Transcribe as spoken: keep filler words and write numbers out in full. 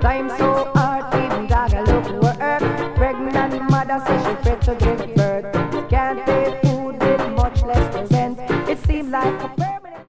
Time so hard, even dog a look work. Pregnant mother says she fit to give